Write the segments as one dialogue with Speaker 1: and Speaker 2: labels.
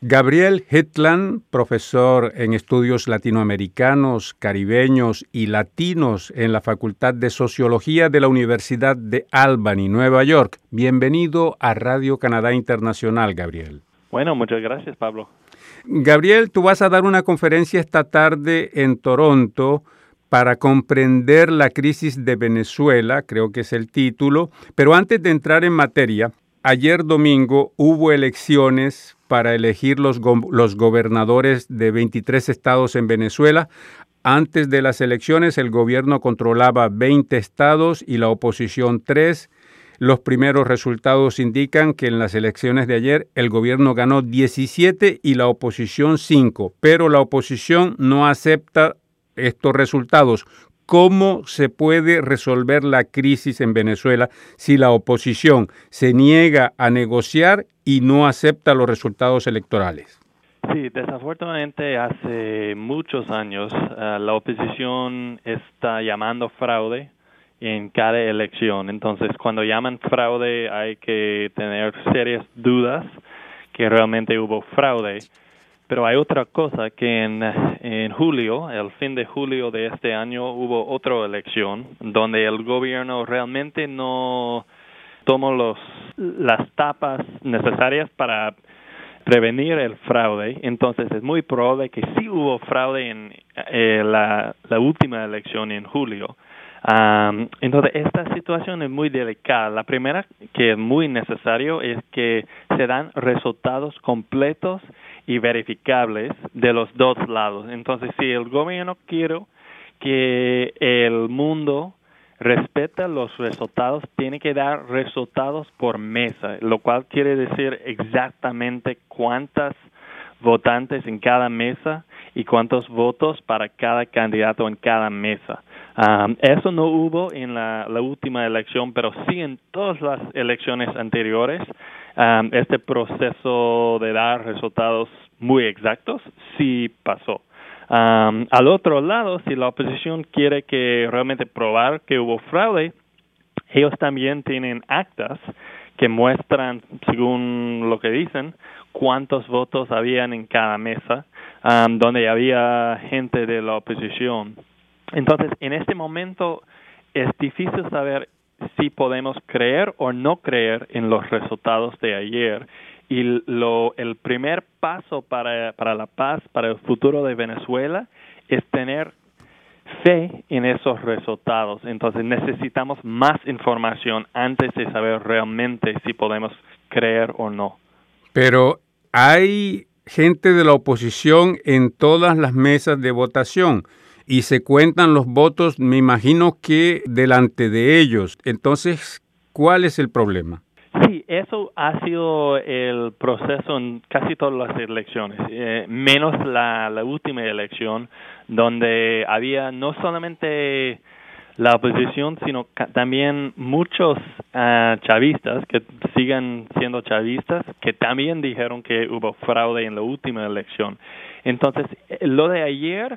Speaker 1: Gabriel Hetland, profesor en estudios latinoamericanos, caribeños y latinos en la Facultad de Sociología de la Universidad de Albany, Nueva York. Bienvenido a Radio Canadá Internacional, Gabriel.
Speaker 2: Bueno, muchas gracias, Pablo.
Speaker 1: Gabriel, tú vas a dar una conferencia esta tarde en Toronto para comprender la crisis de Venezuela, creo que es el título, pero antes de entrar en materia, ayer domingo hubo elecciones para elegir los gobernadores de 23 estados en Venezuela. Antes de las elecciones, el gobierno controlaba 20 estados y la oposición 3. Los primeros resultados indican que en las elecciones de ayer el gobierno ganó 17 y la oposición 5, pero la oposición no acepta estos resultados. ¿Cómo se puede resolver la crisis en Venezuela si la oposición se niega a negociar y no acepta los resultados electorales?
Speaker 2: Sí, desafortunadamente hace muchos años la oposición está llamando fraude en cada elección. Entonces, cuando llaman fraude hay que tener serias dudas que realmente hubo fraude. Pero hay otra cosa, que en julio, el fin de julio de este año, hubo otra elección donde el gobierno realmente no tomó las tapas necesarias para prevenir el fraude. Entonces es muy probable que sí hubo fraude en la última elección en julio. Entonces esta situación es muy delicada. La primera, que es muy necesario, es que se dan resultados completos y verificables de los dos lados. Entonces, si el gobierno quiere que el mundo respete los resultados, tiene que dar resultados por mesa, lo cual quiere decir exactamente cuántas votantes en cada mesa y cuántos votos para cada candidato en cada mesa. Eso no hubo en la última elección, pero sí en todas las elecciones anteriores. Este proceso de dar resultados muy exactos sí pasó. Al otro lado, si la oposición quiere que realmente probar que hubo fraude, ellos también tienen actas que muestran, según lo que dicen, cuántos votos habían en cada mesa, donde había gente de la oposición. Entonces, en este momento es difícil saber si podemos creer o no creer en los resultados de ayer. Y el primer paso para la paz, para el futuro de Venezuela, es tener fe en esos resultados. Entonces necesitamos más información antes de saber realmente si podemos creer o no.
Speaker 1: Pero hay gente de la oposición en todas las mesas de votación y se cuentan los votos, me imagino que delante de ellos. Entonces, ¿cuál es el problema?
Speaker 2: Sí, eso ha sido el proceso en casi todas las elecciones, menos la última elección, donde había no solamente la oposición, sino también muchos chavistas que siguen siendo chavistas, que también dijeron que hubo fraude en la última elección. Entonces, lo de ayer,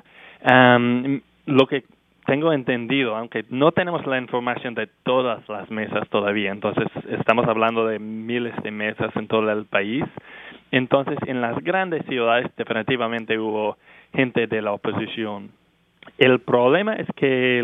Speaker 2: lo que tengo entendido, aunque no tenemos la información de todas las mesas todavía, entonces estamos hablando de miles de mesas en todo el país. Entonces, en las grandes ciudades definitivamente hubo gente de la oposición. El problema es que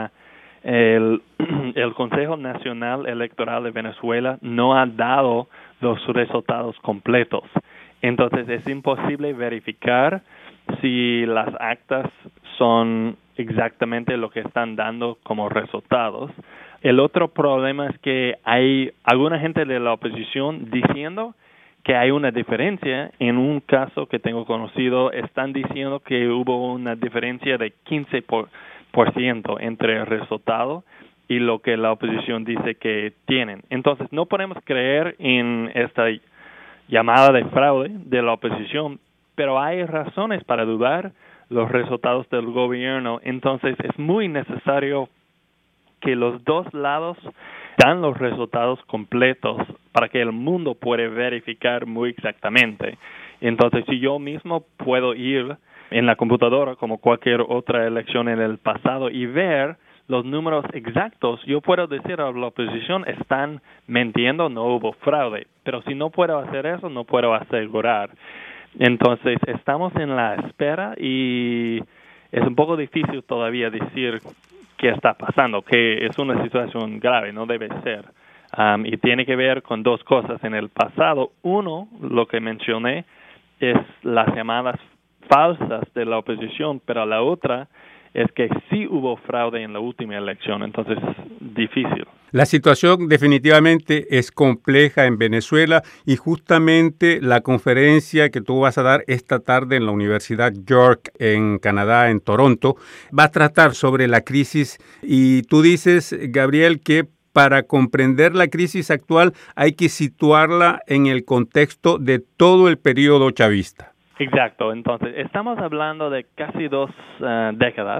Speaker 2: el Consejo Nacional Electoral de Venezuela no ha dado los resultados completos. Entonces, es imposible verificar si las actas son exactamente lo que están dando como resultados. El otro problema es que hay alguna gente de la oposición diciendo que hay una diferencia. En un caso que tengo conocido, están diciendo que hubo una diferencia de 15% entre el resultado y lo que la oposición dice que tienen. Entonces, no podemos creer en esta llamada de fraude de la oposición, pero hay razones para dudar los resultados del gobierno. Entonces es muy necesario que los dos lados dan los resultados completos para que el mundo pueda verificar muy exactamente. Entonces, si yo mismo puedo ir en la computadora como cualquier otra elección en el pasado y ver los números exactos, yo puedo decir a la oposición, están mintiendo, no hubo fraude. Pero si no puedo hacer eso, no puedo asegurar. Entonces, estamos en la espera y es un poco difícil todavía decir qué está pasando, que es una situación grave, no debe ser. Y tiene que ver con dos cosas en el pasado. Uno, lo que mencioné, es las llamadas falsas de la oposición, pero la otra es que sí hubo fraude en la última elección, entonces difícil.
Speaker 1: La situación definitivamente es compleja en Venezuela y justamente la conferencia que tú vas a dar esta tarde en la Universidad York en Canadá, en Toronto, va a tratar sobre la crisis y tú dices, Gabriel, que para comprender la crisis actual hay que situarla en el contexto de todo el periodo chavista.
Speaker 2: Exacto, entonces estamos hablando de casi 2 décadas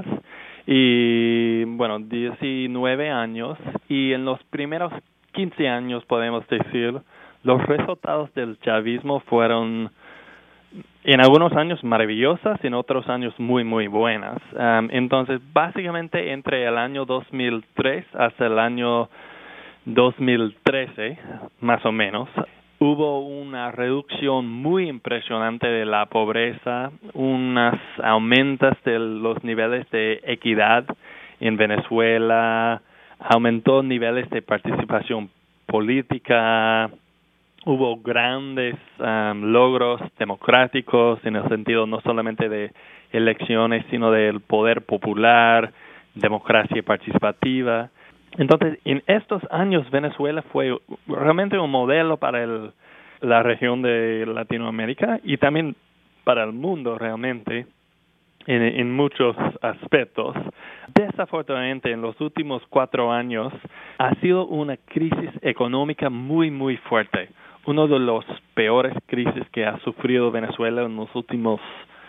Speaker 2: y, bueno, 19 años, y en los primeros 15 años, podemos decir, los resultados del chavismo fueron en algunos años maravillosas, en otros años muy, muy buenas. Entonces, básicamente entre el año 2003 hasta el año 2013, más o menos, hubo una reducción muy impresionante de la pobreza, unas aumentos de los niveles de equidad en Venezuela, aumentó niveles de participación política, hubo grandes logros democráticos en el sentido no solamente de elecciones, sino del poder popular, democracia participativa. Entonces, en estos años Venezuela fue realmente un modelo para la región de Latinoamérica y también para el mundo realmente en muchos aspectos. Desafortunadamente, en los últimos 4 años ha sido una crisis económica muy, muy fuerte. Uno de los peores crisis que ha sufrido Venezuela en los últimos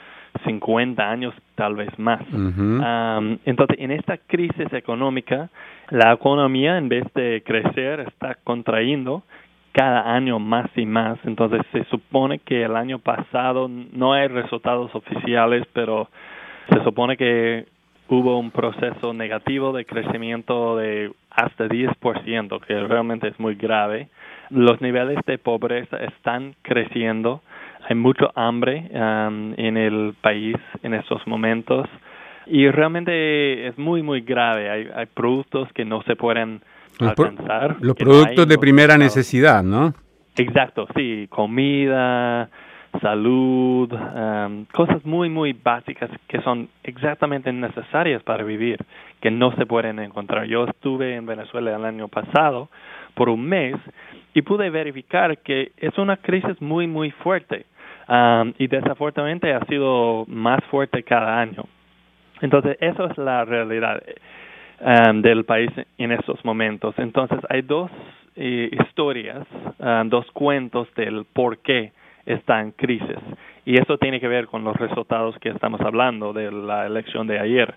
Speaker 2: 50 años, tal vez más.
Speaker 1: Uh-huh.
Speaker 2: Entonces, en esta crisis económica, la economía, en vez de crecer, está contrayendo cada año más y más. Entonces, se supone que el año pasado, no hay resultados oficiales, pero se supone que hubo un proceso negativo de crecimiento de hasta 10%, que realmente es muy grave. Los niveles de pobreza están creciendo. Hay mucho hambre en el país en estos momentos y realmente es muy, muy grave. Hay productos que no se pueden alcanzar.
Speaker 1: Los productos de primera necesidad, ¿no?
Speaker 2: Exacto, sí, comida, salud, cosas muy, muy básicas que son exactamente necesarias para vivir, que no se pueden encontrar. Yo estuve en Venezuela el año pasado por un mes y pude verificar que es una crisis muy, muy fuerte y desafortunadamente ha sido más fuerte cada año. Entonces, eso es la realidad del país en estos momentos. Entonces, hay dos historias, dos cuentos del por qué está en crisis. Y eso tiene que ver con los resultados que estamos hablando de la elección de ayer.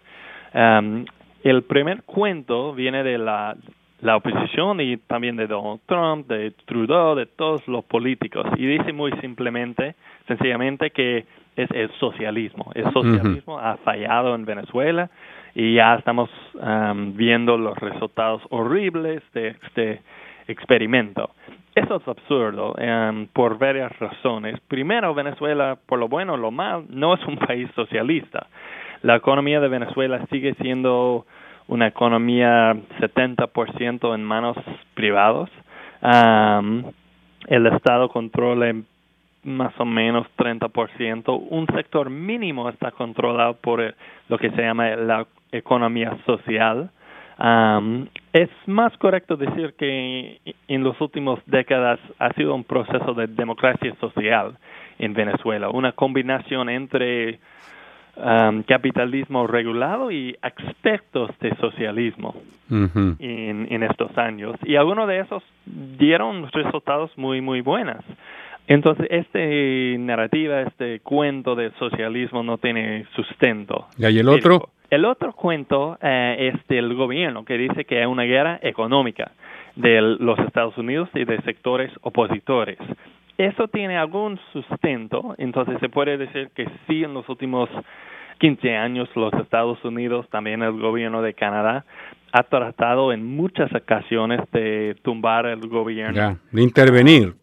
Speaker 2: El primer cuento viene de la oposición y también de Donald Trump, de Trudeau, de todos los políticos. Y dice muy sencillamente que es el socialismo. El socialismo ha fallado en Venezuela y ya estamos viendo los resultados horribles de este experimento. Eso es absurdo por varias razones. Primero, Venezuela, por lo bueno o lo mal, no es un país socialista. La economía de Venezuela sigue siendo una economía 70% en manos privadas. El Estado controla más o menos 30%. Un sector mínimo está controlado por lo que se llama la economía social. Es más correcto decir que en las últimas décadas ha sido un proceso de democracia social en Venezuela, una combinación entre capitalismo regulado y aspectos de socialismo en estos años. Y algunos de esos dieron resultados muy, muy buenos. Entonces, esta narrativa, este cuento del socialismo no tiene sustento.
Speaker 1: ¿Y el otro?
Speaker 2: El otro cuento es del gobierno, que dice que hay una guerra económica de los Estados Unidos y de sectores opositores. Eso tiene algún sustento, entonces se puede decir que sí, en los últimos 15 años los Estados Unidos, también el gobierno de Canadá, ha tratado en muchas ocasiones de tumbar el gobierno.
Speaker 1: De intervenir.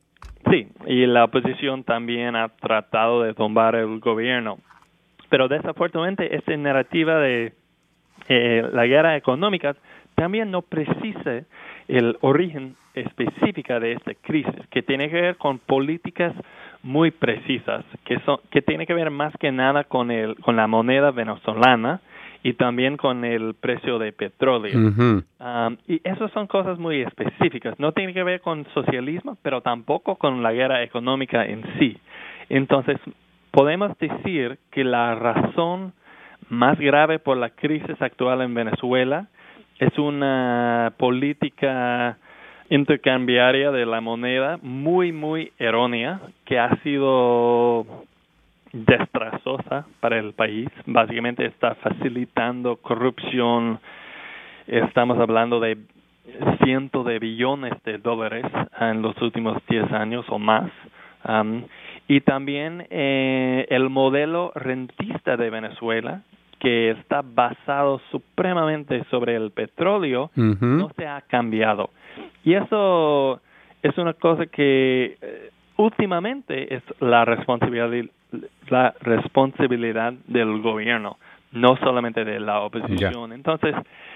Speaker 2: Sí, y la oposición también ha tratado de tumbar el gobierno. Pero desafortunadamente esta narrativa de la guerra económica también no precisa el origen específica de esta crisis, que tiene que ver con políticas muy precisas, que tiene que ver más que nada con la moneda venezolana y también con el precio de petróleo.
Speaker 1: Uh-huh.
Speaker 2: Y esas son cosas muy específicas. No tiene que ver con socialismo, pero tampoco con la guerra económica en sí. Entonces, podemos decir que la razón más grave por la crisis actual en Venezuela es una política intercambiaria de la moneda muy, muy errónea, que ha sido desastrosa para el país. Básicamente está facilitando corrupción. Estamos hablando de cientos de billones de dólares en los últimos 10 años o más. Y también el modelo rentista de Venezuela, que está basado supremamente sobre el petróleo,
Speaker 1: uh-huh,
Speaker 2: no se ha cambiado. Y eso es una cosa que últimamente es la responsabilidad del gobierno, no solamente de la oposición. Entonces,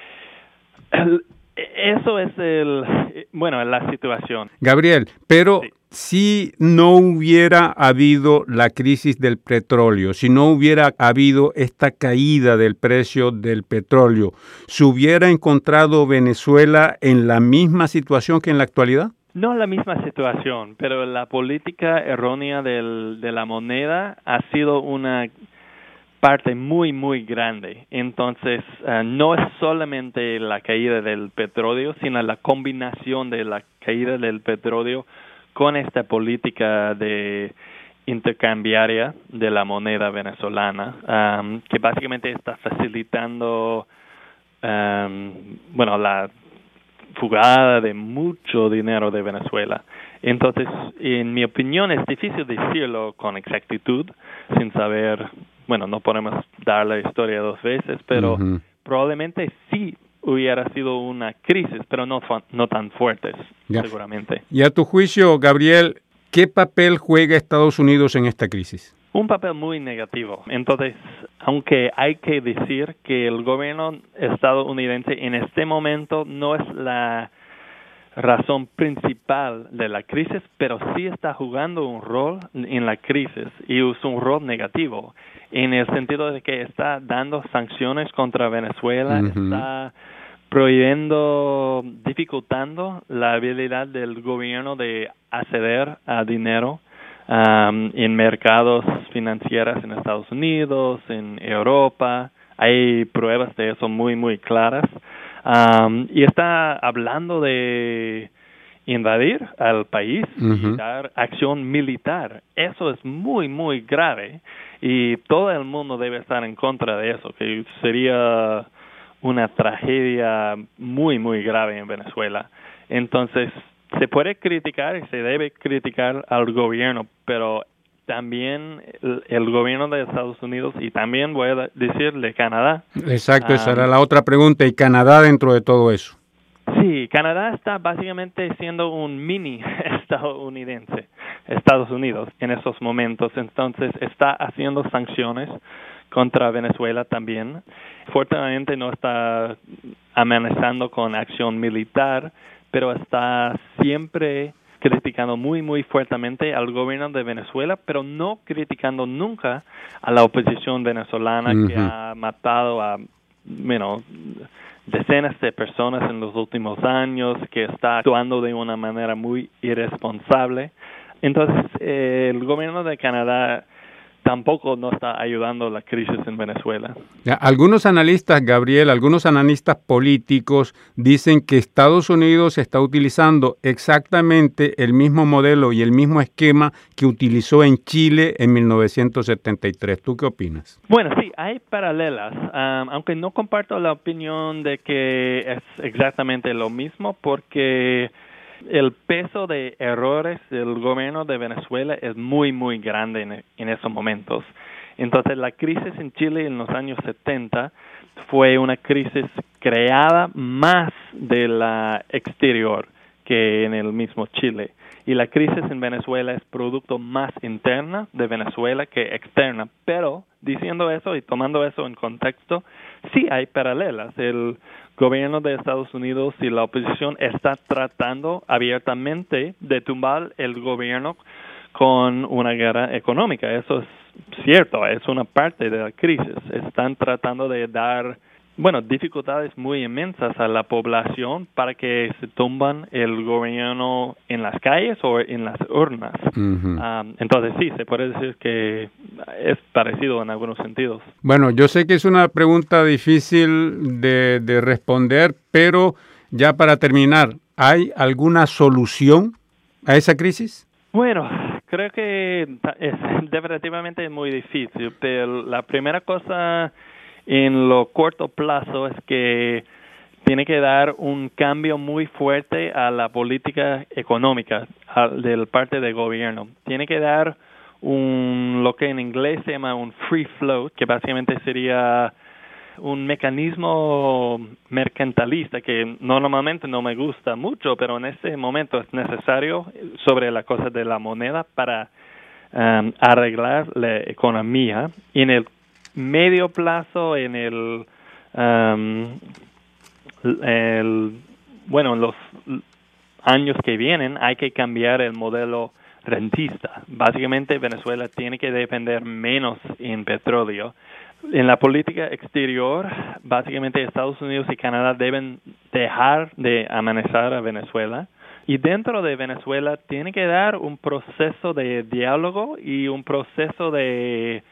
Speaker 2: eso es la situación.
Speaker 1: Gabriel, pero sí. Si no hubiera habido la crisis del petróleo, si no hubiera habido esta caída del precio del petróleo, ¿se hubiera encontrado Venezuela en la misma situación que en la actualidad?
Speaker 2: No la misma situación, pero la política errónea de la moneda ha sido una parte muy, muy grande. Entonces, no es solamente la caída del petróleo, sino la combinación de la caída del petróleo con esta política de intercambiaria de la moneda venezolana, que básicamente está facilitando la fugada de mucho dinero de Venezuela. Entonces, en mi opinión, es difícil decirlo con exactitud, sin saber, no podemos dar la historia dos veces, pero uh-huh, probablemente sí hubiera sido una crisis, pero no tan fuertes, seguramente.
Speaker 1: Y a tu juicio, Gabriel, ¿qué papel juega Estados Unidos en esta crisis?
Speaker 2: Un papel muy negativo. Entonces, aunque hay que decir que el gobierno estadounidense en este momento no es la razón principal de la crisis, pero sí está jugando un rol en la crisis y es un rol negativo, en el sentido de que está dando sanciones contra Venezuela, uh-huh, está dificultando la habilidad del gobierno de acceder a dinero en mercados financieros en Estados Unidos, en Europa. Hay pruebas de eso muy, muy claras. Y está hablando de invadir al país, uh-huh, y dar acción militar. Eso es muy, muy grave y todo el mundo debe estar en contra de eso, que sería una tragedia muy, muy grave en Venezuela. Entonces, se puede criticar y se debe criticar al gobierno, pero también el gobierno de Estados Unidos y también voy a decir de Canadá.
Speaker 1: Exacto, esa era la otra pregunta. ¿Y Canadá dentro de todo eso?
Speaker 2: Sí, Canadá está básicamente siendo un mini Estados Unidos en esos momentos. Entonces está haciendo sanciones contra Venezuela también. Afortunadamente no está amenazando con acción militar, pero está siempre criticando muy, muy fuertemente al gobierno de Venezuela, pero no criticando nunca a la oposición venezolana, uh-huh, que ha matado a decenas de personas en los últimos años, que está actuando de una manera muy irresponsable. Entonces, el gobierno de Canadá tampoco no está ayudando a la crisis en Venezuela.
Speaker 1: Algunos analistas, Gabriel, algunos analistas políticos dicen que Estados Unidos está utilizando exactamente el mismo modelo y el mismo esquema que utilizó en Chile en 1973. ¿Tú qué opinas?
Speaker 2: Bueno, sí, hay paralelas, aunque no comparto la opinión de que es exactamente lo mismo, porque el peso de errores del gobierno de Venezuela es muy, muy grande en esos momentos. Entonces, la crisis en Chile en los años 70 fue una crisis creada más de la exterior que en el mismo Chile. y la crisis en Venezuela es producto más interna de Venezuela que externa. Pero diciendo eso y tomando eso en contexto, sí hay paralelas. El gobierno de Estados Unidos y la oposición está tratando abiertamente de tumbar el gobierno con una guerra económica. Eso es cierto, es una parte de la crisis. Están tratando de dar, dificultades muy inmensas a la población para que se tumban el gobierno en las calles o en las urnas. Entonces sí, se puede decir que es parecido en algunos sentidos.
Speaker 1: Bueno, yo sé que es una pregunta difícil de responder, pero ya para terminar, ¿hay alguna solución a esa crisis?
Speaker 2: Bueno, creo que es definitivamente muy difícil, pero la primera cosa en lo corto plazo es que tiene que dar un cambio muy fuerte a la política económica del parte del gobierno. Tiene que dar lo que en inglés se llama un free float, que básicamente sería un mecanismo mercantilista que normalmente no me gusta mucho, pero en este momento es necesario sobre la cosa de la moneda para arreglar la economía. Y en el medio plazo, en en los años que vienen, hay que cambiar el modelo rentista. Básicamente, Venezuela tiene que depender menos en petróleo. En la política exterior, básicamente Estados Unidos y Canadá deben dejar de amenazar a Venezuela. Y dentro de Venezuela tiene que dar un proceso de diálogo y un proceso de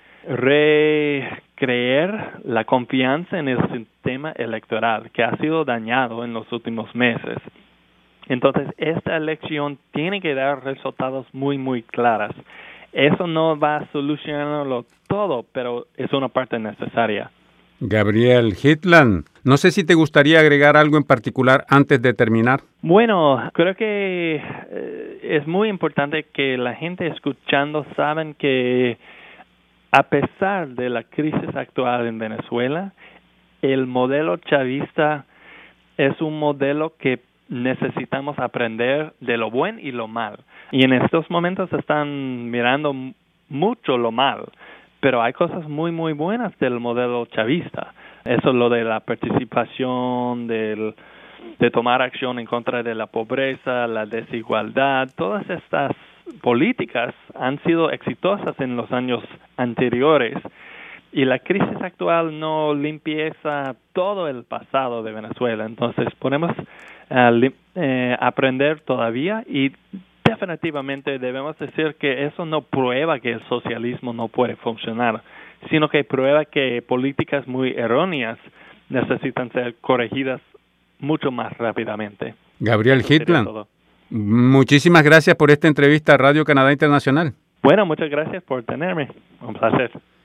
Speaker 2: recrear la confianza en el sistema electoral que ha sido dañado en los últimos meses. Entonces, esta elección tiene que dar resultados muy, muy claros. Eso no va a solucionarlo todo, pero es una parte necesaria.
Speaker 1: Gabriel Hetland, no sé si te gustaría agregar algo en particular antes de terminar.
Speaker 2: Bueno, creo que es muy importante que la gente escuchando saben que a pesar de la crisis actual en Venezuela, el modelo chavista es un modelo que necesitamos aprender de lo bueno y lo mal. Y en estos momentos están mirando mucho lo mal, pero hay cosas muy, muy buenas del modelo chavista. Eso es lo de la participación, de tomar acción en contra de la pobreza, la desigualdad. Todas estas políticas han sido exitosas en los años anteriores. Y la crisis actual no limpieza todo el pasado de Venezuela. Entonces podemos aprender todavía y definitivamente debemos decir que eso no prueba que el socialismo no puede funcionar, sino que prueba que políticas muy erróneas necesitan ser corregidas mucho más rápidamente.
Speaker 1: Gabriel Hetland, muchísimas gracias por esta entrevista a Radio Canadá Internacional.
Speaker 2: Bueno, muchas gracias por tenerme. Un placer.